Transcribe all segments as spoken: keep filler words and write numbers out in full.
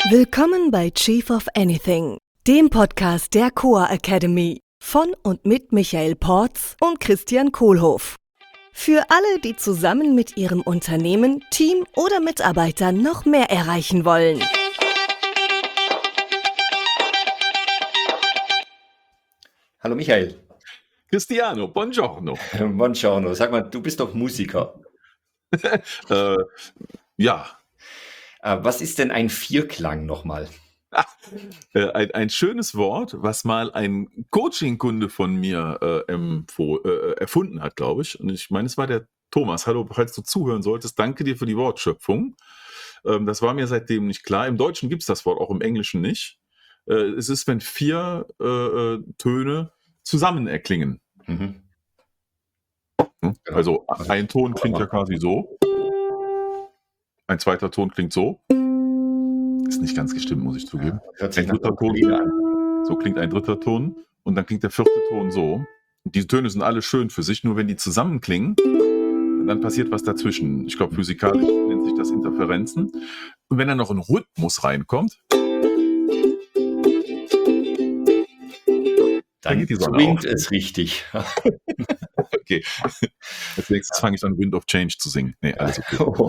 Willkommen bei Chief of Anything, dem Podcast der Coa Academy von und mit Michael Porz und Christian Kohlhoff. Für alle, die zusammen mit ihrem Unternehmen, Team oder Mitarbeitern noch mehr erreichen wollen. Hallo Michael. Cristiano, buongiorno. Buongiorno. Sag mal, du bist doch Musiker. äh, ja. Äh, was ist denn ein Vierklang nochmal? Äh, ein, ein schönes Wort, was mal ein Coaching-Kunde von mir äh, empfoh- äh, erfunden hat, glaube ich. Und ich meine, es war der Thomas. Hallo, falls du zuhören solltest, danke dir für die Wortschöpfung. Ähm, das war mir seitdem nicht klar. Im Deutschen gibt es das Wort, auch im Englischen nicht. Äh, es ist, wenn vier äh, äh, Töne zusammen erklingen. Mhm. Hm? Genau. Also ein Ton klingt ja quasi so. Ein zweiter Ton klingt so. Ist nicht ganz gestimmt, muss ich zugeben. Hört sich Ein nach dritter Ton, Ukulele an. so klingt ein dritter Ton. Und dann klingt der vierte Ton so. Und diese Töne sind alle schön für sich, nur wenn die zusammenklingen, dann passiert was dazwischen. Ich glaube, physikalisch nennt sich das Interferenzen. Und wenn dann noch ein Rhythmus reinkommt, Dann geht die Sonne swingt auf. es richtig. Okay. Als nächstes fange ich an, Wind of Change zu singen. Nee, alles okay. Oh.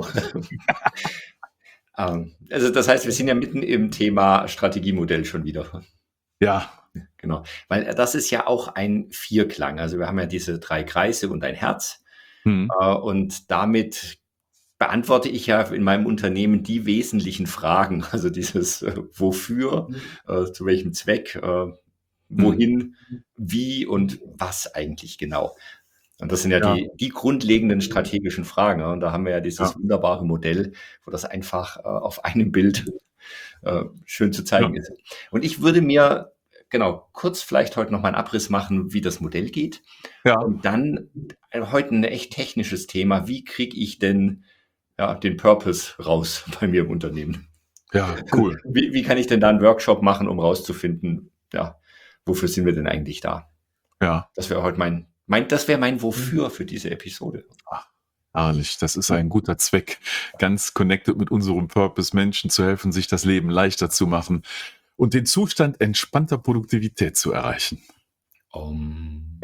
Ähm, Also das heißt, wir sind ja mitten im Thema Strategiemodell schon wieder. Ja, Genau. Weil das ist ja auch ein Vierklang. Also wir haben ja diese drei Kreise und ein Herz. hm. Äh, Und damit beantworte ich ja in meinem Unternehmen die wesentlichen Fragen. Also dieses äh, Wofür, äh, zu welchem Zweck, äh, wohin, wie und was eigentlich genau. Und das sind ja, Ja. die, die grundlegenden strategischen Fragen. ja. Und da haben wir ja dieses Ja. wunderbare Modell, wo das einfach äh, auf einem Bild äh, schön zu zeigen Ja. ist. Und ich würde mir, genau, kurz vielleicht heute noch mal einen Abriss machen, wie das Modell geht. Ja. Und dann äh, heute ein echt technisches Thema. Wie kriege ich denn ja, den Purpose raus bei mir im Unternehmen? Ja, cool. Wie, wie kann ich denn da einen Workshop machen, um rauszufinden, ja, wofür sind wir denn eigentlich da? Ja. Das wäre heute mein, mein, das wäre mein Wofür für diese Episode. Herrlich, das ist ein guter Zweck, ganz connected mit unserem Purpose, Menschen zu helfen, sich das Leben leichter zu machen und den Zustand entspannter Produktivität zu erreichen. Um,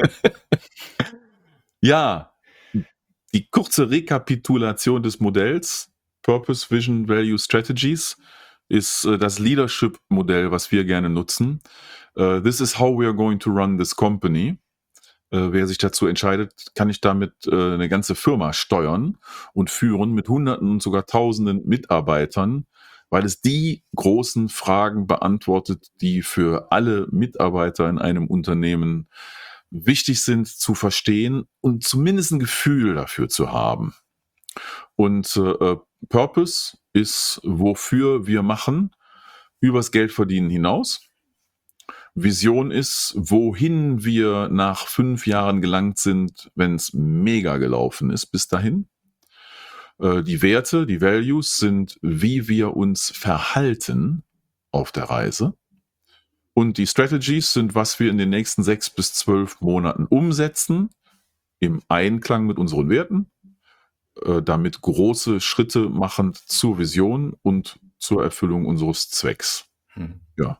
Ja, die kurze Rekapitulation des Modells, Purpose, Vision, Value, Strategies, ist äh, das Leadership-Modell, was wir gerne nutzen. Äh, this is how we are going to run this company. Äh, wer sich dazu entscheidet, kann ich damit äh, eine ganze Firma steuern und führen mit Hunderten und sogar Tausenden Mitarbeitern, weil es die großen Fragen beantwortet, die für alle Mitarbeiter in einem Unternehmen wichtig sind zu verstehen und zumindest ein Gefühl dafür zu haben. Und äh, Purpose ist, wofür wir machen, übers Geldverdienen hinaus. Vision ist, wohin wir nach fünf Jahren gelangt sind, wenn es mega gelaufen ist bis dahin. Äh, die Werte, die Values sind, wie wir uns verhalten auf der Reise. Und die Strategies sind, was wir in den nächsten sechs bis zwölf Monaten umsetzen, im Einklang mit unseren Werten, äh, damit große Schritte machen zur Vision und zur Erfüllung unseres Zwecks. hm. Ja.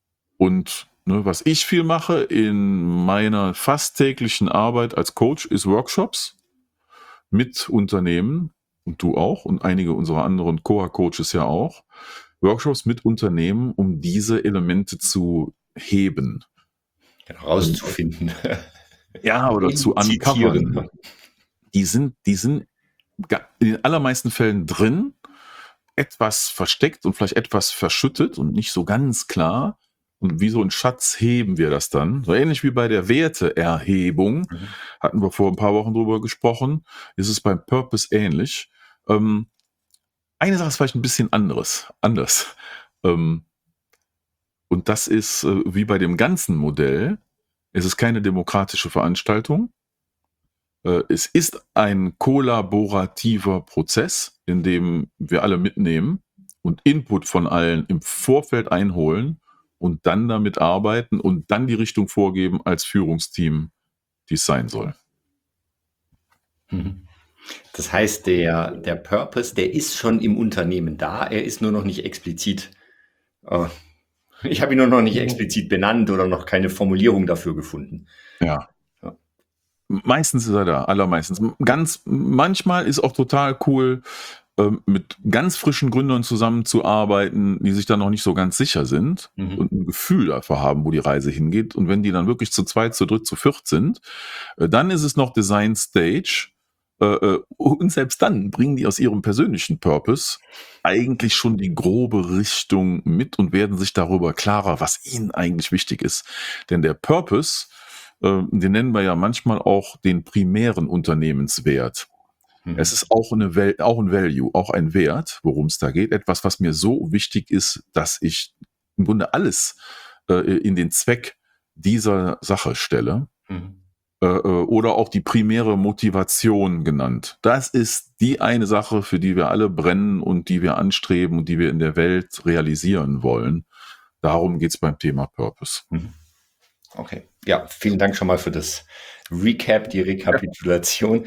Und ne, was ich viel mache in meiner fast täglichen Arbeit als Coach ist Workshops mit Unternehmen und du auch und einige unserer anderen Coa-Coaches ja auch. Workshops mit Unternehmen, um diese Elemente zu heben. Genau, rauszufinden. Ja, oder zu uncovern. Zitieren. Die sind, die sind ga- in den allermeisten Fällen drin, etwas versteckt und vielleicht etwas verschüttet und nicht so ganz klar. Und wie so ein Schatz heben wir das dann. So ähnlich wie bei der Werteerhebung, Mhm. hatten wir vor ein paar Wochen drüber gesprochen, ist es beim Purpose ähnlich. Ähm, eine Sache ist vielleicht ein bisschen anderes, anders. Ähm, und das ist äh, wie bei dem ganzen Modell, es ist keine demokratische Veranstaltung. Äh, es ist ein kollaborativer Prozess, in dem wir alle mitnehmen und Input von allen im Vorfeld einholen und dann damit arbeiten und dann die Richtung vorgeben als Führungsteam, die es sein soll. Mhm. Das heißt, der, der Purpose, der ist schon im Unternehmen da, er ist nur noch nicht explizit Äh, ich habe ihn nur noch nicht explizit benannt oder noch keine Formulierung dafür gefunden. Ja. ja. Meistens ist er da, allermeistens. Ganz, manchmal ist auch total cool, mit ganz frischen Gründern zusammenzuarbeiten, die sich dann noch nicht so ganz sicher sind mhm. und ein Gefühl dafür haben, wo die Reise hingeht. Und wenn die dann wirklich zu zweit, zu dritt, zu viert sind, dann ist es noch Design Stage. Und selbst dann bringen die aus ihrem persönlichen Purpose eigentlich schon die grobe Richtung mit und werden sich darüber klarer, was ihnen eigentlich wichtig ist. Denn der Purpose, den nennen wir ja manchmal auch den primären Unternehmenswert. Es ist auch, eine Val- auch ein Value, auch ein Wert, worum es da geht. Etwas, was mir so wichtig ist, dass ich im Grunde alles äh, in den Zweck dieser Sache stelle. Mhm. Äh, oder auch die primäre Motivation genannt. Das ist die eine Sache, für die wir alle brennen und die wir anstreben und die wir in der Welt realisieren wollen. Darum geht es beim Thema Purpose. Mhm. Okay, ja, vielen Dank schon mal für das Recap, die Rekapitulation.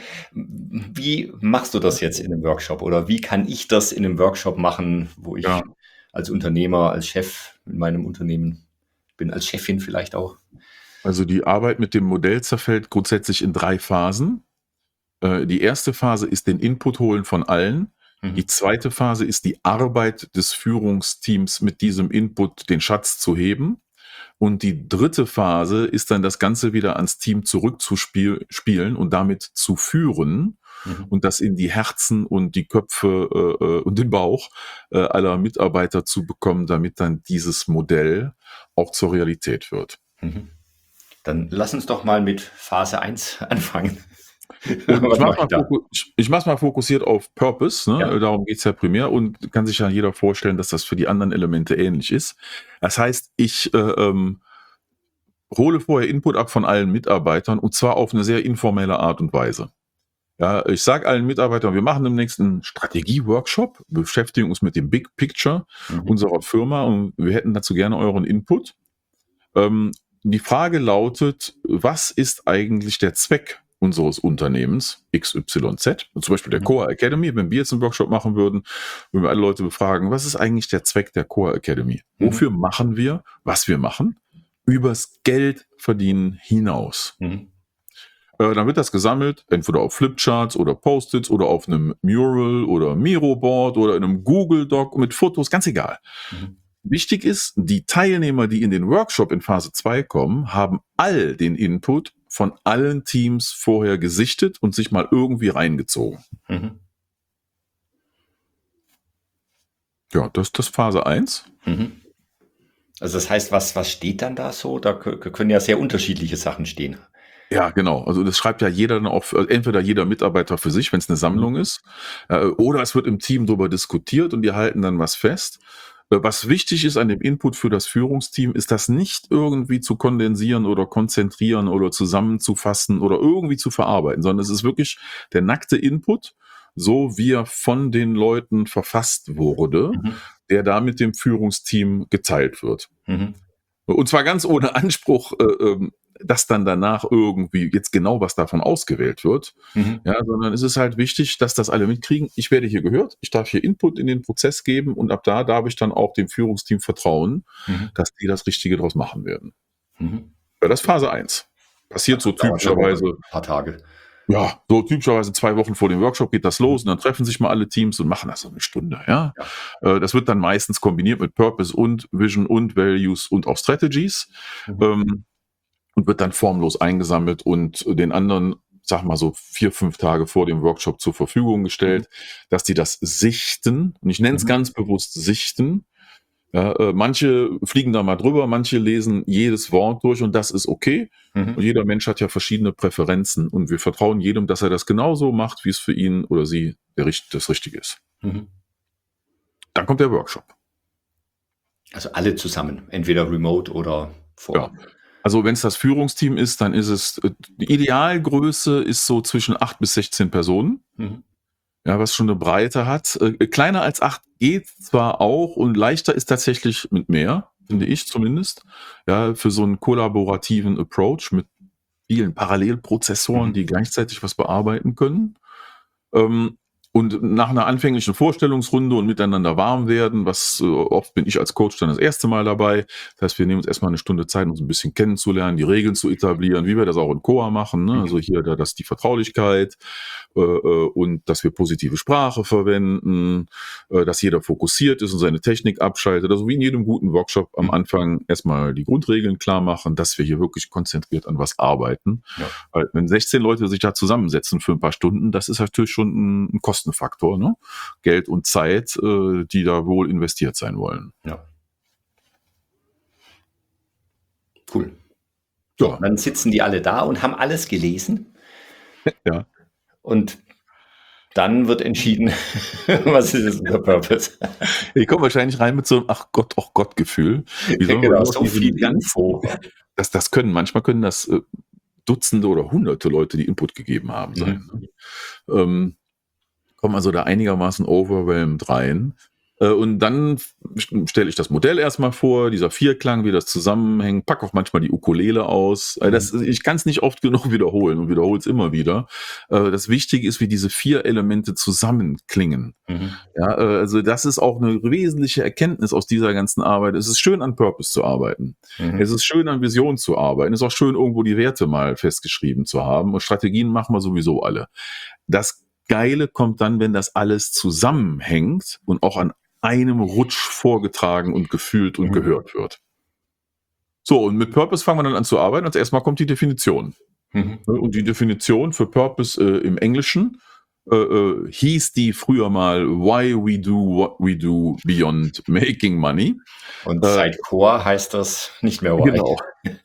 Wie machst du das jetzt in einem Workshop oder wie kann ich das in einem Workshop machen, wo ich ja. als Unternehmer, als Chef in meinem Unternehmen bin, als Chefin vielleicht auch? Also die Arbeit mit dem Modell zerfällt grundsätzlich in drei Phasen. Die erste Phase ist den Input holen von allen. Mhm. Die zweite Phase ist die Arbeit des Führungsteams mit diesem Input, den Schatz zu heben. Und die dritte Phase ist dann das Ganze wieder ans Team zurückzuspielen und damit zu führen mhm. und das in die Herzen und die Köpfe äh, und den Bauch äh, aller Mitarbeiter zu bekommen, damit dann dieses Modell auch zur Realität wird. Mhm. Dann lass uns doch mal mit Phase eins anfangen. Und ich mache mal, fokus, ich mach's mal fokussiert auf Purpose, ne? Ja. Darum geht es ja primär und kann sich ja jeder vorstellen, dass das für die anderen Elemente ähnlich ist. Das heißt, ich äh, ähm, hole vorher Input ab von allen Mitarbeitern und zwar auf eine sehr informelle Art und Weise. Ja, ich sage allen Mitarbeitern, wir machen demnächst einen Strategie-Workshop, beschäftigen uns mit dem Big Picture mhm. unserer Firma und wir hätten dazu gerne euren Input. Ähm, die Frage lautet, was ist eigentlich der Zweck unseres Unternehmens X Y Z, zum Beispiel der Core Academy, wenn wir jetzt einen Workshop machen würden, würden wir alle Leute befragen, was ist eigentlich der Zweck der Core Academy? Mhm. Wofür machen wir, was wir machen? Übers Geld verdienen hinaus. Mhm. Äh, dann wird das gesammelt, entweder auf Flipcharts oder Post-its oder auf einem Mural oder Miro-Board oder in einem Google-Doc mit Fotos, ganz egal. Mhm. Wichtig ist, die Teilnehmer, die in den Workshop in Phase zwei kommen, haben all den Input von allen Teams vorher gesichtet und sich mal irgendwie reingezogen. Mhm. Ja, das ist das Phase eins. Mhm. Also das heißt, was, was steht dann da so? Da können ja sehr unterschiedliche Sachen stehen. Ja, genau. Also das schreibt ja jeder dann auch, entweder jeder Mitarbeiter für sich, wenn es eine Sammlung mhm. ist, oder es wird im Team darüber diskutiert und die halten dann was fest. Was wichtig ist an dem Input für das Führungsteam, ist das nicht irgendwie zu kondensieren oder konzentrieren oder zusammenzufassen oder irgendwie zu verarbeiten, sondern es ist wirklich der nackte Input, so wie er von den Leuten verfasst wurde, mhm. der da mit dem Führungsteam geteilt wird. Mhm. Und zwar ganz ohne Anspruch, äh, dass dann danach irgendwie jetzt genau was davon ausgewählt wird, mhm. ja, sondern es ist halt wichtig, dass das alle mitkriegen. Ich werde hier gehört, ich darf hier Input in den Prozess geben und ab da darf ich dann auch dem Führungsteam vertrauen, mhm. dass die das Richtige draus machen werden. Mhm. Ja, das ist Phase eins. Passiert das so typischerweise ein paar Tage. Ja, so typischerweise zwei Wochen vor dem Workshop geht das los und dann treffen sich mal alle Teams und machen das so eine Stunde. Ja? Ja. Das wird dann meistens kombiniert mit Purpose und Vision und Values und auch Strategies mhm. ähm, und wird dann formlos eingesammelt und den anderen, sag mal so vier, fünf Tage vor dem Workshop zur Verfügung gestellt, mhm. dass die das sichten. Und ich nenne es mhm. ganz bewusst sichten. Ja, äh, manche fliegen da mal drüber, manche lesen jedes Wort durch und das ist okay. Mhm. Und jeder Mensch hat ja verschiedene Präferenzen und wir vertrauen jedem, dass er das genauso macht, wie es für ihn oder sie der, das Richtige ist. Mhm. Dann kommt der Workshop. Also alle zusammen, entweder remote oder vor Ort. Ja. Also wenn es das Führungsteam ist, dann ist es, die Idealgröße ist so zwischen acht bis sechzehn Personen. Mhm. Ja, was schon eine Breite hat. Äh, kleiner als acht geht zwar auch und leichter ist tatsächlich mit mehr, finde ich zumindest. Ja, für so einen kollaborativen Approach mit vielen Parallelprozessoren, mhm. die gleichzeitig was bearbeiten können. Ähm, Und nach einer anfänglichen Vorstellungsrunde und miteinander warm werden, was äh, oft bin ich als Coach dann das erste Mal dabei. Das heißt, wir nehmen uns erstmal eine Stunde Zeit, uns ein bisschen kennenzulernen, die Regeln zu etablieren, wie wir das auch in Coa machen. Ne? Also hier da, das die Vertraulichkeit äh, äh, und dass wir positive Sprache verwenden, äh, dass jeder fokussiert ist und seine Technik abschaltet. Also wie in jedem guten Workshop am Anfang erstmal die Grundregeln klar machen, dass wir hier wirklich konzentriert an was arbeiten. Ja. Weil wenn sechzehn Leute sich da zusammensetzen für ein paar Stunden, das ist natürlich schon ein, ein Kostenfaktor, ne? Geld und Zeit, äh, die da wohl investiert sein wollen. Ja. Cool. So, Ja. dann sitzen die alle da und haben alles gelesen. Ja. Und dann wird entschieden, was ist jetzt unser Purpose? Ich komme wahrscheinlich rein mit so einem Ach Gott, ach Gott Gefühl. Wie sollen wir Genau, überhaupt so diesen viel ganzen- Info. Das, das können, manchmal können das äh, Dutzende oder Hunderte Leute, die Input gegeben haben, sein. Mhm. Ne? Ähm, kommen also da einigermaßen overwhelmed rein. Äh, und dann stelle ich das Modell erstmal vor, dieser Vierklang, wie das zusammenhängt, pack auch manchmal die Ukulele aus. Äh, das, ich kann es nicht oft genug wiederholen und wiederhole es immer wieder. Äh, das Wichtige ist, wie diese vier Elemente zusammenklingen. Mhm. Ja, äh, also das ist auch eine wesentliche Erkenntnis aus dieser ganzen Arbeit. Es ist schön, an Purpose zu arbeiten. Mhm. Es ist schön, an Vision zu arbeiten. Es ist auch schön, irgendwo die Werte mal festgeschrieben zu haben. Und Strategien machen wir sowieso alle. Das Geile kommt dann, wenn das alles zusammenhängt und auch an einem Rutsch vorgetragen und gefühlt und Mhm. gehört wird. So, und mit Purpose fangen wir dann an zu arbeiten. Als erstmal kommt die Definition. Mhm. Und die Definition für Purpose äh, im Englischen äh, äh, hieß die früher mal Why we do what we do beyond making money. Und Äh, seit Chor heißt das nicht mehr why. Genau.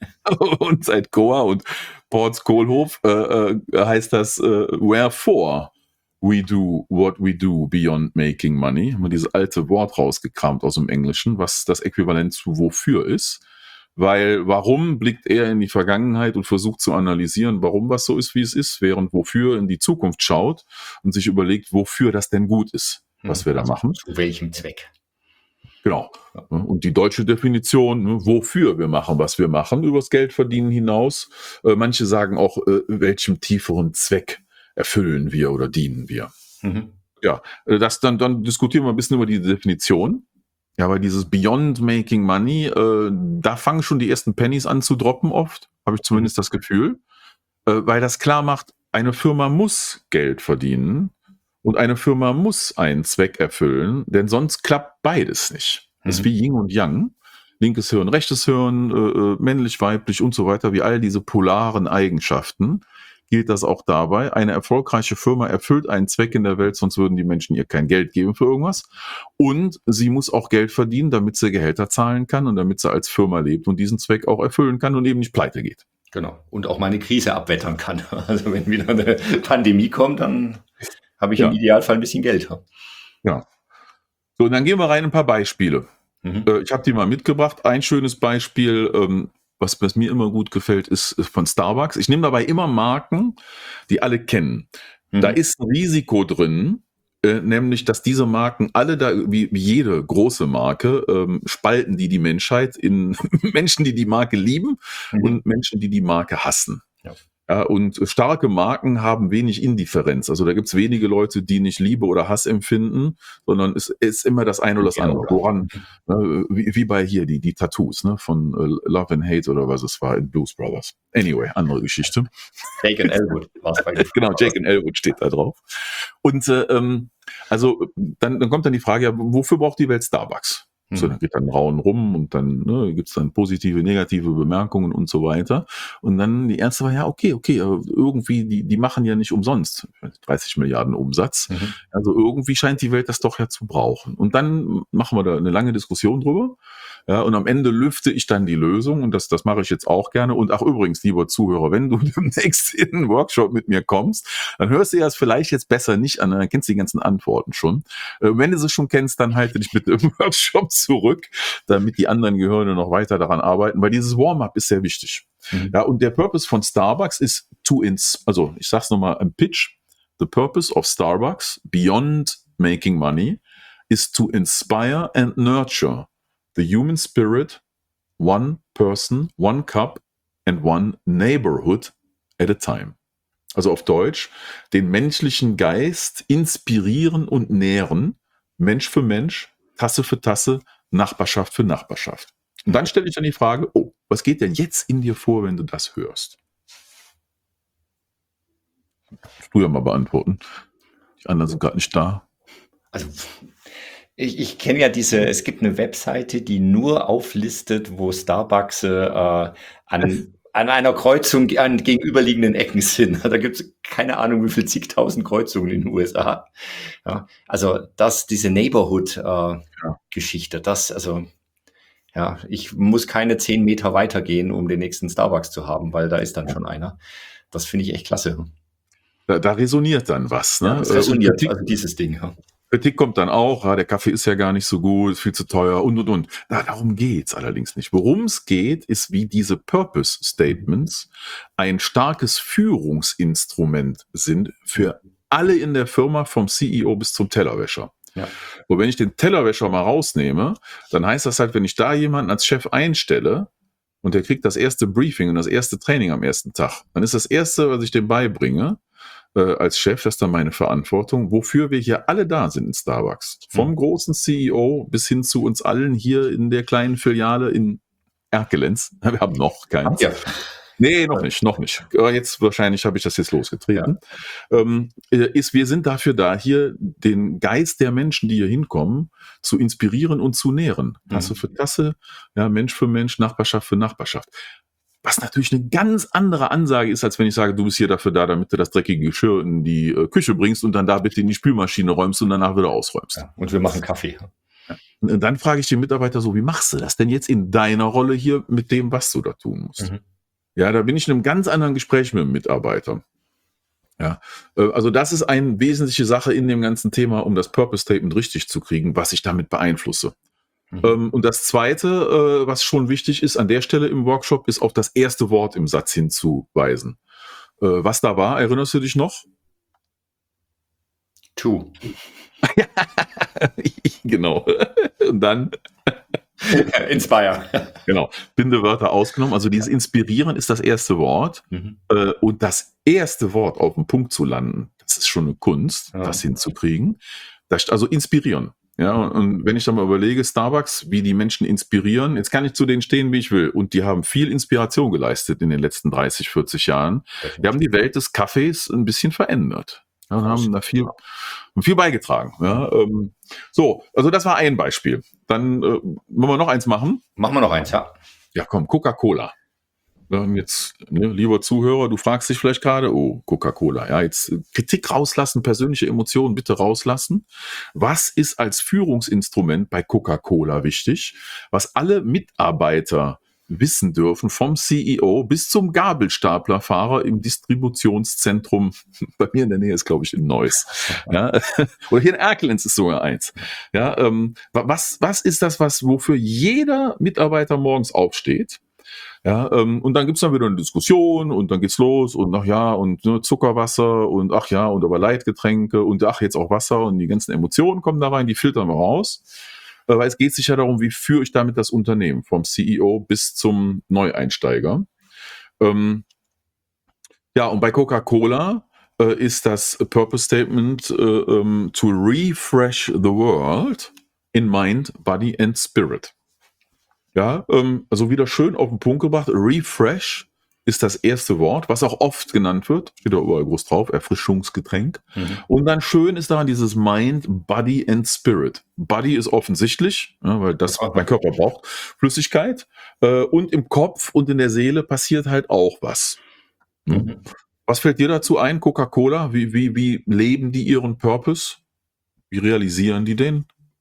Und seit Coa und Ports Kohlhof äh, äh, heißt das äh, Wherefore we do what we do beyond making money. Haben wir dieses alte Wort rausgekramt aus dem Englischen, was das Äquivalent zu wofür ist. Weil warum blickt er in die Vergangenheit und versucht zu analysieren, warum was so ist, wie es ist, während wofür in die Zukunft schaut und sich überlegt, wofür das denn gut ist, was wir da Also machen. zu welchem Zweck? Genau. Und die deutsche Definition, ne, wofür wir machen, was wir machen, übers Geldverdienen hinaus. Äh, manche sagen auch, äh, welchem tieferen Zweck erfüllen wir oder dienen wir. Mhm. Ja, äh, das dann, dann diskutieren wir ein bisschen über die Definition. Ja, weil dieses Beyond Making Money, äh, da fangen schon die ersten Pennies an zu droppen oft, habe ich zumindest das Gefühl, äh, weil das klar macht, eine Firma muss Geld verdienen und eine Firma muss einen Zweck erfüllen, denn sonst klappt beides nicht. Das ist Mhm. wie Yin und Yang. Linkes Hirn, rechtes Hirn, äh, äh, männlich, weiblich und so weiter, wie all diese polaren Eigenschaften, gilt das auch dabei. Eine erfolgreiche Firma erfüllt einen Zweck in der Welt, sonst würden die Menschen ihr kein Geld geben für irgendwas. Und sie muss auch Geld verdienen, damit sie Gehälter zahlen kann und damit sie als Firma lebt und diesen Zweck auch erfüllen kann und eben nicht pleite geht. Genau. Und auch mal eine Krise abwettern kann. Also wenn wieder eine Pandemie kommt, dann habe ich Ja. im Idealfall ein bisschen Geld. Ja. So, und dann gehen wir rein in ein paar Beispiele. Mhm. Äh, ich habe die mal mitgebracht. Ein schönes Beispiel, ähm, was, was mir immer gut gefällt, ist ist von Starbucks. Ich nehme dabei immer Marken, die alle kennen. Mhm. Da ist ein Risiko drin, äh, nämlich, dass diese Marken alle da, wie, wie jede große Marke, ähm, spalten die die Menschheit in Menschen, die die Marke lieben Mhm. und Menschen, die die Marke hassen. Ja. Ja, und starke Marken haben wenig Indifferenz. Also da gibt es wenige Leute, die nicht Liebe oder Hass empfinden, sondern es ist immer das eine oder das Ja, andere. oder? Woran, ne, wie, wie bei hier, die, die Tattoos, ne, von äh, Love and Hate oder was es war in Blues Brothers. Anyway, andere Geschichte. Jake and Elwood war es bei den Genau, Jake and Elwood steht da drauf. Und äh, ähm, also dann, dann kommt dann die Frage, ja, wofür braucht die Welt Starbucks? So, dann geht dann Rauen rum und dann ne, gibt es dann positive, negative Bemerkungen und so weiter. Und dann die erste war, ja, okay, okay, aber irgendwie, die, die machen ja nicht umsonst dreißig Milliarden Umsatz. Mhm. Also irgendwie scheint die Welt das doch ja zu brauchen. Und dann machen wir da eine lange Diskussion drüber. Ja, und am Ende lüfte ich dann die Lösung und das, das mache ich jetzt auch gerne. Und ach übrigens, lieber Zuhörer, wenn du demnächst in einen Workshop mit mir kommst, dann hörst du ja es vielleicht jetzt besser nicht an, dann kennst du die ganzen Antworten schon. Äh, wenn du sie schon kennst, dann halte dich bitte im Workshop zurück, damit die anderen Gehirne noch weiter daran arbeiten, weil dieses Warm-up ist sehr wichtig. Mhm. Ja, und der Purpose von Starbucks ist to ins, also ich sag's nochmal im Pitch, the purpose of Starbucks beyond making money is to inspire and nurture the human spirit, one person, one cup and one neighborhood at a time. also auf Deutsch, den menschlichen Geist inspirieren und nähren, Mensch für Mensch, Tasse für Tasse, Nachbarschaft für Nachbarschaft. Und dann stelle ich dann die Frage, oh, was geht denn jetzt in dir vor, wenn du das hörst? Das du ja mal beantworten. Die anderen sind gerade nicht da. Also ich, ich kenne ja diese, es gibt eine Webseite, die nur auflistet, wo Starbucks äh, an, an einer Kreuzung an gegenüberliegenden Ecken sind. Da gibt es keine Ahnung, wie viel zigtausend Kreuzungen in den U S A. Ja, also das, diese Neighborhood-Geschichte, äh, ja. das, also ja, ich muss keine zehn Meter weitergehen, um den nächsten Starbucks zu haben, weil da ist dann ja. schon einer. Das finde ich echt klasse. Da, da resoniert dann was. Ne? Ja, das resoniert, Kritik, also dieses Ding. Ja. Kritik kommt dann auch, ja, der Kaffee ist ja gar nicht so gut, ist viel zu teuer und, und, und. Na, darum geht's allerdings nicht. Worum es geht, ist, wie diese Purpose-Statements ein starkes Führungsinstrument sind für alle in der Firma, vom C E O bis zum Tellerwäscher. Ja. Und wenn ich den Tellerwäscher mal rausnehme, dann heißt das halt, wenn ich da jemanden als Chef einstelle und der kriegt das erste Briefing und das erste Training am ersten Tag, dann ist das Erste, was ich dem beibringe, äh, als Chef, das ist dann meine Verantwortung, wofür wir hier alle da sind in Starbucks. Vom mhm. großen C E O bis hin zu uns allen hier in der kleinen Filiale in Erkelenz. Wir haben noch keins. Ja. Nee, noch nicht, noch nicht. Jetzt wahrscheinlich habe ich das jetzt losgetreten. Ja. Ähm, ist, wir sind dafür da, hier den Geist der Menschen, die hier hinkommen, zu inspirieren und zu nähren. Tasse mhm. für Tasse, ja, Mensch für Mensch, Nachbarschaft für Nachbarschaft. Was natürlich eine ganz andere Ansage ist, als wenn ich sage, du bist hier dafür da, damit du das dreckige Geschirr in die äh, Küche bringst und dann da bitte in die Spülmaschine räumst und danach wieder ausräumst. Ja, und wir machen Kaffee. Ja. Und dann frage ich den Mitarbeiter so, wie machst du das denn jetzt in deiner Rolle hier mit dem, was du da tun musst? Mhm. Ja, da bin ich in einem ganz anderen Gespräch mit dem Mitarbeiter. Ja, also das ist eine wesentliche Sache in dem ganzen Thema, um das Purpose Statement richtig zu kriegen, was ich damit beeinflusse. Mhm. Und das Zweite, was schon wichtig ist an der Stelle im Workshop, ist auf das erste Wort im Satz hinzuweisen. Was da war, erinnerst du dich noch? To. Genau. Und dann... Inspire. Genau. Bindewörter ausgenommen. Also dieses Inspirieren ist das erste Wort. Mhm. Äh, und das erste Wort auf dem Punkt zu landen, das ist schon eine Kunst, ja. das hinzukriegen. Das, also inspirieren. Ja, und, und wenn ich dann mal überlege, Starbucks, wie die Menschen inspirieren, jetzt kann ich zu denen stehen, wie ich will. Und die haben viel Inspiration geleistet in den letzten dreißig, vierzig Jahren. Die haben die Welt des Kaffees ein bisschen verändert. Ja, und haben da viel, viel beigetragen. Ja, ähm, so, also das war ein Beispiel. Dann äh, wollen wir noch eins machen. Machen wir noch eins, ja. Ja, komm, Coca-Cola. Ja, jetzt, ne, lieber Zuhörer, du fragst dich vielleicht gerade, oh, Coca-Cola, ja, jetzt Kritik rauslassen, persönliche Emotionen bitte rauslassen. Was ist als Führungsinstrument bei Coca-Cola wichtig? Was alle Mitarbeiter wissen dürfen, vom C E O bis zum Gabelstaplerfahrer im Distributionszentrum, bei mir in der Nähe ist, glaube ich, in Neuss. Ja, oder hier in Erkelenz ist sogar eins. Ja, ähm, was, was ist das, was, wofür jeder Mitarbeiter morgens aufsteht? Ja, ähm, und dann gibt's dann wieder eine Diskussion und dann geht's los und ach ja, und ne, Zuckerwasser und ach ja, und aber Leitgetränke und ach, jetzt auch Wasser und die ganzen Emotionen kommen da rein, die filtern wir raus. Weil es geht sich ja darum, wie führe ich damit das Unternehmen, vom C E O bis zum Neueinsteiger. Ähm, ja, und bei Coca-Cola äh, ist das Purpose Statement äh, ähm, to refresh the world in mind, body and spirit. Ja, ähm, also wieder schön auf den Punkt gebracht. Refresh ist das erste Wort, was auch oft genannt wird. Steht da überall groß drauf, Erfrischungsgetränk. Mhm. Und dann schön ist daran dieses Mind, Body and Spirit. Body ist offensichtlich, ja, weil das okay. mein Körper braucht Flüssigkeit. Äh, und im Kopf und in der Seele passiert halt auch was. Mhm. Was fällt dir dazu ein, Coca-Cola? Wie, wie, wie leben die ihren Purpose? Wie realisieren die den?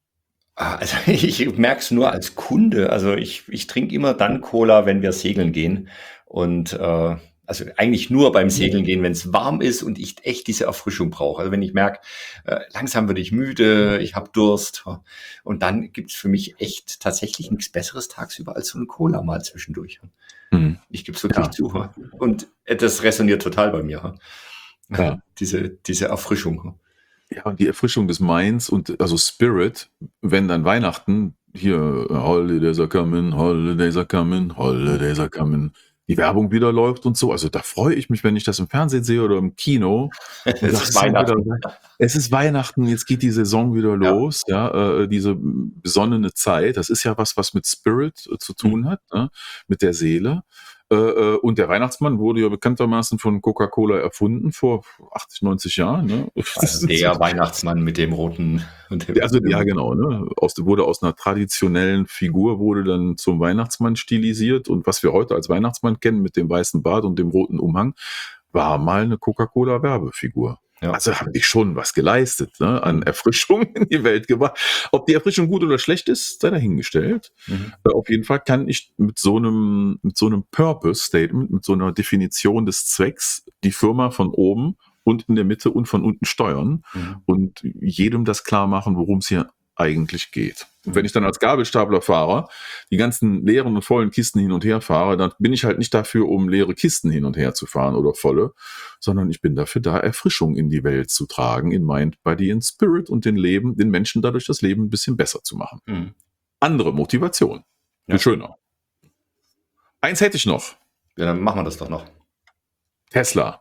Also ich merke es nur als Kunde. Also ich, ich trinke immer dann Cola, wenn wir segeln gehen. Und äh, also eigentlich nur beim Segeln gehen, wenn es warm ist und ich echt diese Erfrischung brauche. Also wenn ich merke, äh, langsam werde ich müde, ich habe Durst. Und dann gibt es für mich echt tatsächlich nichts Besseres tagsüber als so eine Cola mal zwischendurch. Mhm. Ich gebe es wirklich ja. zu. Und das resoniert total bei mir. Ja. Diese, diese Erfrischung. Ja, und die Erfrischung des Minds und also Spirit, wenn dann Weihnachten, hier Holidays are coming, Holidays are coming, Holidays are coming, die Werbung wieder läuft und so. Also da freue ich mich, wenn ich das im Fernsehen sehe oder im Kino. Es Und ist das ist halt Weihnachten. wieder, es ist Weihnachten, jetzt geht die Saison wieder Ja. los, ja, äh, diese besonnene Zeit. Das ist ja was, was mit Spirit äh, zu tun Mhm. hat, ne? Mit der Seele. Äh, äh, und der Weihnachtsmann wurde ja bekanntermaßen von Coca-Cola erfunden vor achtzig, neunzig Jahren. Ne? Also der Weihnachtsmann mit dem roten und dem, Also dem ja, genau. Ne? Aus, wurde aus einer traditionellen Figur wurde dann zum Weihnachtsmann stilisiert. Und was wir heute als Weihnachtsmann kennen mit dem weißen Bart und dem roten Umhang, war mal eine Coca-Cola-Werbefigur. Ja. Also haben die schon was geleistet, ne? An Mhm. Erfrischung in die Welt gebracht. Ob die Erfrischung gut oder schlecht ist, sei dahingestellt. Mhm. Äh, Auf jeden Fall kann ich mit so einem, mit so einem Purpose-Statement, mit so einer Definition des Zwecks die Firma von oben und in der Mitte und von unten steuern Mhm. und jedem das klar machen, worum es hier eigentlich geht. Und Mhm. wenn ich dann als Gabelstaplerfahrer die ganzen leeren und vollen Kisten hin und her fahre, dann bin ich halt nicht dafür, um leere Kisten hin und her zu fahren oder volle, sondern ich bin dafür da, Erfrischung in die Welt zu tragen, in Mind, Body and Spirit und den Leben, den Menschen dadurch das Leben ein bisschen besser zu machen. Mhm. Andere Motivation. Viel Ja. schöner. Eins hätte ich noch. Ja, dann machen wir das doch noch. Tesla.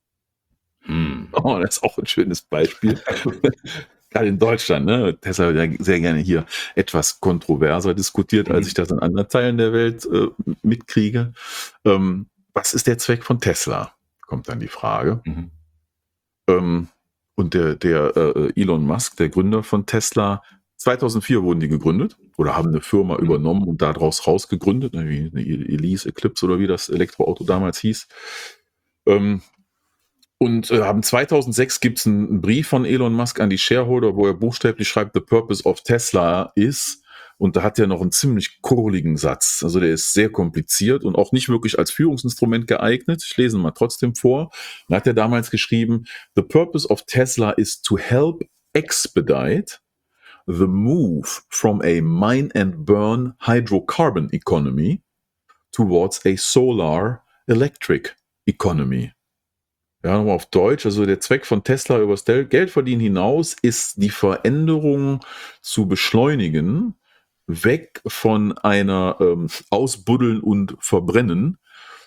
Hm. Oh, das ist auch ein schönes Beispiel. Gerade in Deutschland, ne? Tesla wird ja sehr gerne hier etwas kontroverser diskutiert, als Mhm. ich das in anderen Teilen der Welt äh, mitkriege. Ähm, was ist der Zweck von Tesla? Kommt dann die Frage. Mhm. Ähm, und der, der äh, Elon Musk, der Gründer von Tesla, zweitausendvier wurden die gegründet oder haben eine Firma Mhm. übernommen und daraus rausgegründet, ne, wie eine Elise Eclipse oder wie das Elektroauto damals hieß. Ähm, und äh, haben zweitausendsechs gibt es einen, einen Brief von Elon Musk an die Shareholder, wo er buchstäblich schreibt, the purpose of Tesla is, und da hat er noch einen ziemlich kurligen Satz. Also der ist sehr kompliziert und auch nicht wirklich als Führungsinstrument geeignet. Ich lese ihn mal trotzdem vor. Da hat er damals geschrieben, the purpose of Tesla is to help expedite the move from a mine and burn hydrocarbon economy towards a solar electric economy. Ja, nochmal auf Deutsch. Also der Zweck von Tesla übers Geldverdienen hinaus ist die Veränderung zu beschleunigen, weg von einer ähm, Ausbuddeln und Verbrennen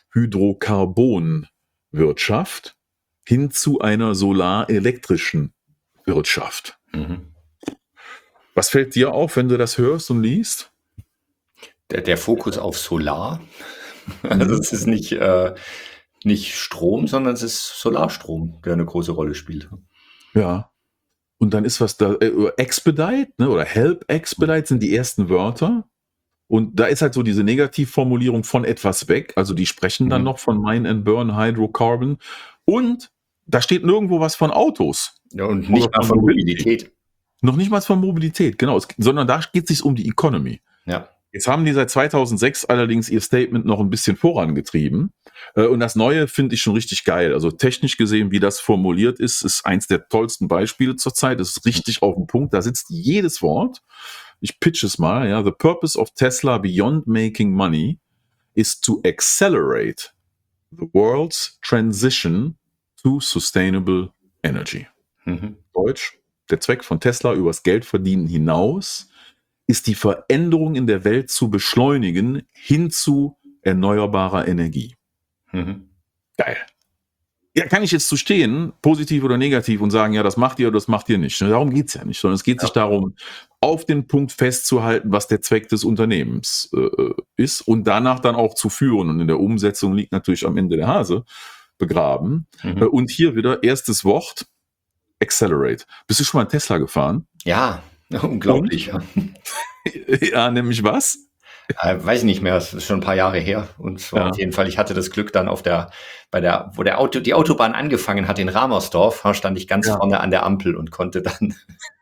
Hydrokarbonwirtschaft hin zu einer solarelektrischen Wirtschaft. Mhm. Was fällt dir auf, wenn du das hörst und liest? Der, der Fokus auf Solar. Also Mhm. es ist nicht, äh, nicht Strom, sondern es ist Solarstrom, der eine große Rolle spielt. Ja. Und dann ist was da, äh, Expedite, ne, oder Help Expedite sind die ersten Wörter. Und da ist halt so diese Negativformulierung von etwas weg. Also die sprechen dann Mhm. noch von Mine and Burn Hydrocarbon. Und da steht nirgendwo was von Autos. Ja, und Oder nicht mal von von Mobility. Mobilität. Noch nicht mal von Mobilität, genau. Es, sondern da geht es sich um die Economy. Ja. Jetzt haben die seit zweitausendsechs allerdings ihr Statement noch ein bisschen vorangetrieben. Äh, Und das Neue finde ich schon richtig geil. Also technisch gesehen, wie das formuliert ist, ist eins der tollsten Beispiele zurzeit. Das ist richtig auf den Punkt. Da sitzt jedes Wort. Ich pitch es mal. Ja. The purpose of Tesla beyond making money is to accelerate the world's transition to sustainable energy. Mhm. Deutsch. Der Zweck von Tesla übers Geldverdienen hinaus ist die Veränderung in der Welt zu beschleunigen hin zu erneuerbarer Energie. Mhm. Geil. Ja, kann ich jetzt zu stehen, positiv oder negativ, und sagen, ja, das macht ihr oder das macht ihr nicht. Darum geht es ja nicht, sondern es geht Ja. sich darum, auf den Punkt festzuhalten, was der Zweck des Unternehmens äh, ist und danach dann auch zu führen. Und in der Umsetzung liegt natürlich am Ende der Hase begraben. Mhm. Äh, und hier wieder erstes Wort, Accelerate. Bist du schon mal einen Tesla gefahren? Ja, unglaublich. Ja. Ja, nämlich was? Äh, weiß ich nicht mehr, es ist schon ein paar Jahre her. Und zwar Ja. auf jeden Fall, ich hatte das Glück dann auf der, bei der, wo der Auto, die Autobahn angefangen hat in Ramersdorf, da stand ich ganz Ja. vorne an der Ampel und konnte dann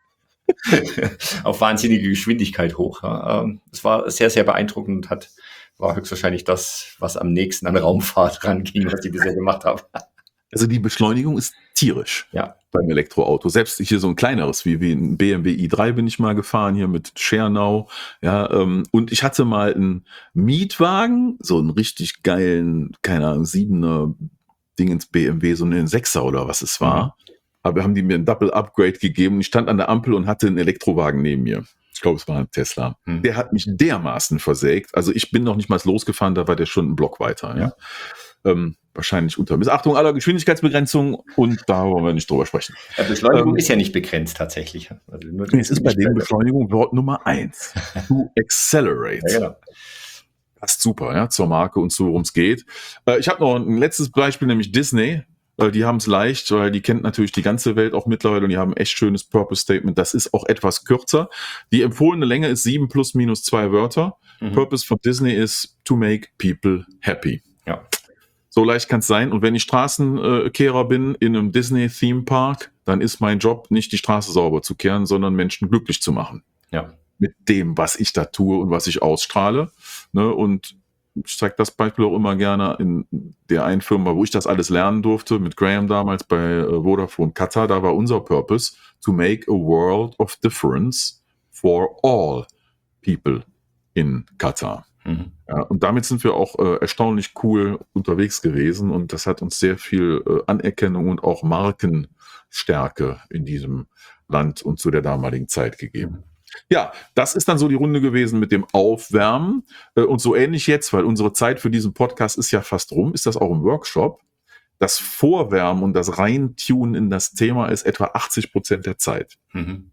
auf wahnsinnige Geschwindigkeit hoch. Ja. Ähm, Es war sehr, sehr beeindruckend und hat, war höchstwahrscheinlich das, was am nächsten an Raumfahrt ranging, was ich bisher gemacht habe. Also die Beschleunigung ist tierisch Ja. beim Elektroauto. Selbst hier so ein kleineres, wie, wie ein B M W i drei bin ich mal gefahren, hier mit Schernau. Ja, ähm, und ich hatte mal einen Mietwagen, so einen richtig geilen, keine Ahnung, siebener Dingens B M W, so einen Sechser oder was es war. Aber haben die mir ein Double Upgrade gegeben. Ich stand an der Ampel und hatte einen Elektrowagen neben mir. Ich glaube, es war ein Tesla. Hm. Der hat mich dermaßen versägt. Also ich bin noch nicht mal losgefahren, da war der schon einen Block weiter. Ja. Ähm, wahrscheinlich unter Missachtung aller Geschwindigkeitsbegrenzungen und da wollen wir nicht drüber sprechen. Ja, Beschleunigung Ähm, ist ja nicht begrenzt tatsächlich. Also nur Es ist bei den Geschwindigkeit. Beschleunigungen Wort Nummer eins. To accelerate. Ja, genau. Passt super, ja, zur Marke und so, worum es geht. Äh, ich habe noch ein letztes Beispiel, nämlich Disney. Äh, die haben es leicht, weil die kennt natürlich die ganze Welt auch mittlerweile und die haben ein echt schönes Purpose-Statement. Das ist auch etwas kürzer. Die empfohlene Länge ist sieben plus minus zwei Wörter. Mhm. Purpose von Disney ist to make people happy. Ja. So leicht kann es sein. Und wenn ich Straßenkehrer bin in einem Disney-Theme-Park, dann ist mein Job nicht die Straße sauber zu kehren, sondern Menschen glücklich zu machen. Ja. Mit dem, was ich da tue und was ich ausstrahle. Ne? Und ich zeige das Beispiel auch immer gerne in der einen Firma, wo ich das alles lernen durfte, mit Graham damals bei äh, Vodafone Qatar. Da war unser Purpose to make a world of difference for all people in Katar. Mhm. Ja, und damit sind wir auch äh, erstaunlich cool unterwegs gewesen und das hat uns sehr viel äh, Anerkennung und auch Markenstärke in diesem Land und zu der damaligen Zeit gegeben. Ja, das ist dann so die Runde gewesen mit dem Aufwärmen äh, und so ähnlich jetzt, weil unsere Zeit für diesen Podcast ist ja fast rum, ist das auch im Workshop. Das Vorwärmen und das Reintunen in das Thema ist etwa achtzig Prozent der Zeit. Mhm.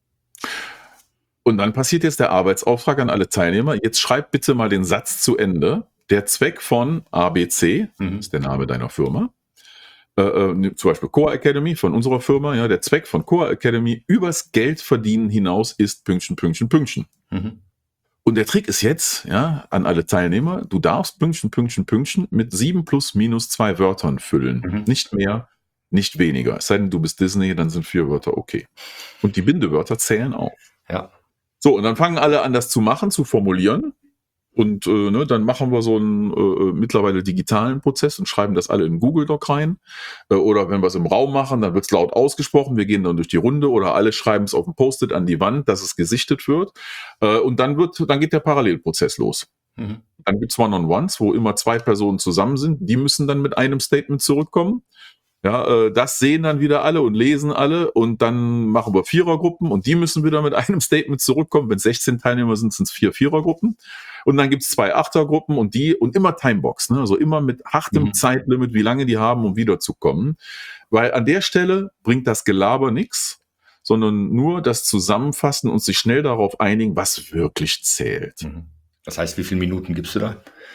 Und dann passiert jetzt der Arbeitsauftrag an alle Teilnehmer. Jetzt schreib bitte mal den Satz zu Ende. Der Zweck von A B C, Mhm. ist der Name deiner Firma, äh, äh, zum Beispiel Core Academy von unserer Firma, ja, der Zweck von Core Academy übers Geldverdienen hinaus ist Pünktchen, Pünktchen, Pünktchen. Mhm. Und der Trick ist jetzt, ja, an alle Teilnehmer, du darfst Pünktchen, Pünktchen, Pünktchen mit sieben plus minus zwei Wörtern füllen. Mhm. Nicht mehr, nicht weniger. Es sei denn, du bist Disney, dann sind vier Wörter okay. Und die Bindewörter zählen auch. Ja. So, und dann fangen alle an, das zu machen, zu formulieren. Und äh, ne, dann machen wir so einen äh, mittlerweile digitalen Prozess und schreiben das alle in Google Doc rein. Äh, oder wenn wir es im Raum machen, dann wird es laut ausgesprochen. Wir gehen dann durch die Runde oder alle schreiben es auf ein Post-it an die Wand, dass es gesichtet wird. Äh, und dann wird, dann geht der Parallelprozess los. Mhm. Dann gibt's One-on-Ones, wo immer zwei Personen zusammen sind. Die müssen dann mit einem Statement zurückkommen. Ja, äh, das sehen dann wieder alle und lesen alle und dann machen wir Vierergruppen und die müssen wieder mit einem Statement zurückkommen. Wenn sechzehn Teilnehmer sind, sind es vier Vierergruppen. Und dann gibt's zwei Achtergruppen und die und immer Timebox, ne? Also immer mit hartem Mhm. Zeitlimit, wie lange die haben, um wiederzukommen. Weil an der Stelle bringt das Gelaber nichts, sondern nur das Zusammenfassen und sich schnell darauf einigen, was wirklich zählt. Mhm. Das heißt, wie viele Minuten gibst du da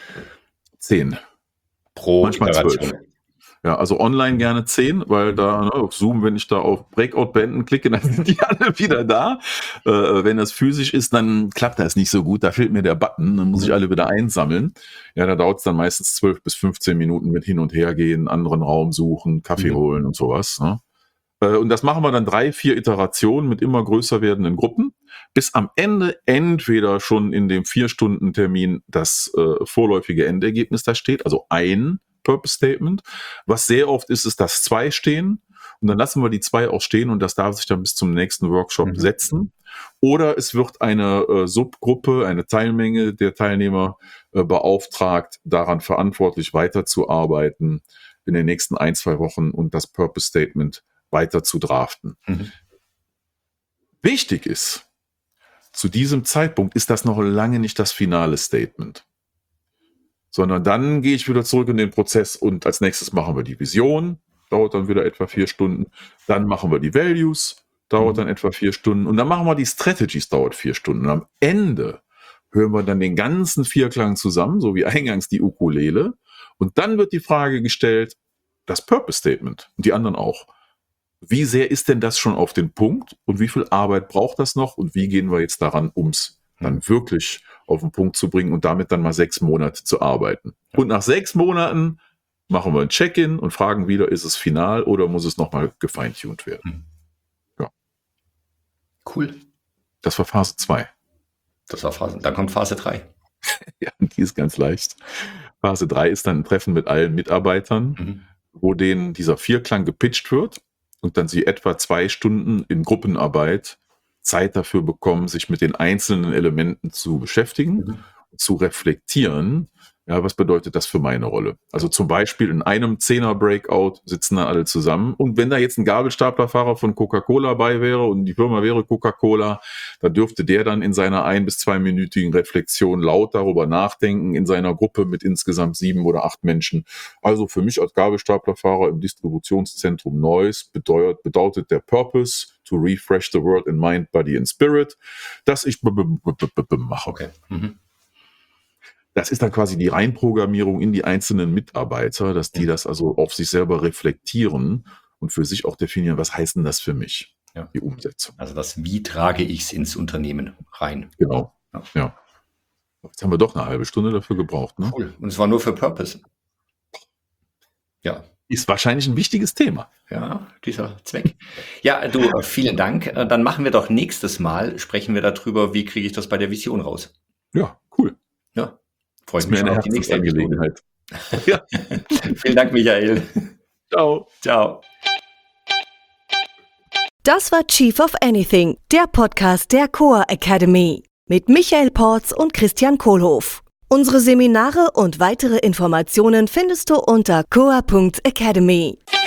Zehn. pro Manchmal Iteration? zwölf. Ja, also online gerne zehn, weil da ne, auf Zoom, wenn ich da auf Breakout beenden klicke, dann sind die alle wieder da. Äh, wenn das physisch ist, dann klappt das nicht so gut. Da fehlt mir der Button, dann muss ich alle wieder einsammeln. Ja, da dauert es dann meistens zwölf bis fünfzehn Minuten mit hin und her gehen, anderen Raum suchen, Kaffee Mhm. holen und sowas. Ne? Äh, und das machen wir dann drei, vier Iterationen mit immer größer werdenden Gruppen, bis am Ende entweder schon in dem Vier-Stunden-Termin das äh, vorläufige Endergebnis da steht, also ein Purpose Statement. Was sehr oft ist, ist, dass zwei stehen und dann lassen wir die zwei auch stehen und das darf sich dann bis zum nächsten Workshop Mhm. setzen. Oder es wird eine äh, Subgruppe, eine Teilmenge der Teilnehmer äh, beauftragt, daran verantwortlich weiterzuarbeiten in den nächsten ein, zwei Wochen und das Purpose Statement weiter zu draften. Mhm. Wichtig ist, zu diesem Zeitpunkt ist das noch lange nicht das finale Statement. Sondern dann gehe ich wieder zurück in den Prozess und als nächstes machen wir die Vision, dauert dann wieder etwa vier Stunden. Dann machen wir die Values, dauert Mhm. dann etwa vier Stunden. Und dann machen wir die Strategies, dauert vier Stunden. Und am Ende hören wir dann den ganzen Vierklang zusammen, so wie eingangs die Ukulele. Und dann wird die Frage gestellt, das Purpose Statement und die anderen auch. Wie sehr ist denn das schon auf den Punkt und wie viel Arbeit braucht das noch und wie gehen wir jetzt daran, ums dann wirklich auf den Punkt zu bringen und damit dann mal sechs Monate zu arbeiten. Ja. Und nach sechs Monaten machen wir ein Check-in und fragen wieder, ist es final oder muss es nochmal gefeintuned werden? Cool. Das war Phase zwei. Das war Phase. Dann kommt Phase drei. Ja, die ist ganz leicht. Phase drei ist dann ein Treffen mit allen Mitarbeitern, Mhm. wo denen dieser Vierklang gepitcht wird und dann sie etwa zwei Stunden in Gruppenarbeit Zeit dafür bekommen, sich mit den einzelnen Elementen zu beschäftigen, Mhm. zu reflektieren, Ja, was bedeutet das für meine Rolle? Also zum Beispiel in einem Zehner-Breakout sitzen dann alle zusammen und wenn da jetzt ein Gabelstaplerfahrer von Coca-Cola bei wäre und die Firma wäre Coca-Cola, dann dürfte der dann in seiner ein- bis zweiminütigen Reflexion laut darüber nachdenken in seiner Gruppe mit insgesamt sieben oder acht Menschen. Also für mich als Gabelstaplerfahrer im Distributionszentrum Neuss bedeutet, bedeutet der Purpose to refresh the world in mind, body and spirit, dass ich b -b -b -b -b mache. Okay. Mhm. Das ist dann quasi die Reinprogrammierung in die einzelnen Mitarbeiter, dass die das also auf sich selber reflektieren und für sich auch definieren, was heißt denn das für mich, Ja. die Umsetzung. Also das, wie trage ich es ins Unternehmen rein? Genau, Ja. ja. Jetzt haben wir doch eine halbe Stunde dafür gebraucht. Ne? Cool. Und es war nur für Purpose. Ja. Ist wahrscheinlich ein wichtiges Thema. Ja, dieser Zweck. Ja, du, äh, vielen Dank. Äh, Dann machen wir doch nächstes Mal, sprechen wir darüber, wie kriege ich das bei der Vision raus. Ja, cool. Ja, freue Ist mich mir schon eine auf die nächste Episode. Herzensangelegenheit. Ja. Vielen Dank, Michael. Ciao. Ciao. Das war Chief of Anything, der Podcast der Coa Academy mit Michael Porz und Christian Kohlhoff. Unsere Seminare und weitere Informationen findest du unter coa punkt academy.